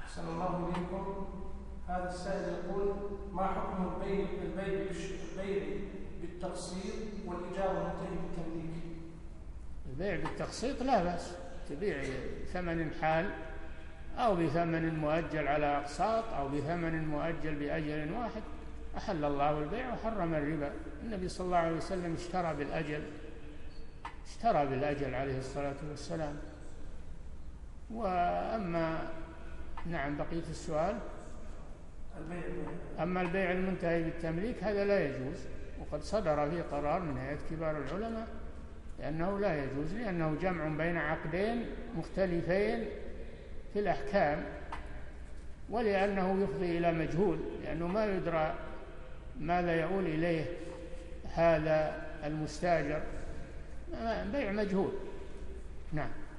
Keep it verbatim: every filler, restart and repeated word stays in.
أحسن الله إليكم. هذا السائل يقول: ما حكم البيع البيع البيع بالتقسيط والإجارة منتهي بالتمليك؟ البيع بالتقسيط لا بأس، تبيع ثمن حال أو بثمن مؤجل على أقساط أو بثمن مؤجل بأجل واحد. أحل الله البيع وحرم الربا. النبي صلى الله عليه وسلم اشترى بالأجل اشترى بالأجل عليه الصلاة والسلام. وأما نعم بقية السؤال. أما البيع المنتهي بالتمليك هذا لا يجوز، وقد صدر فيه قرار من هيئة كبار العلماء لأنه لا يجوز، لأنه جمع بين عقدين مختلفين في الأحكام، ولأنه يفضي إلى مجهول، لأنه ما يدرى ماذا يؤول إليه هذا المستاجر، بيع مجهول. نعم.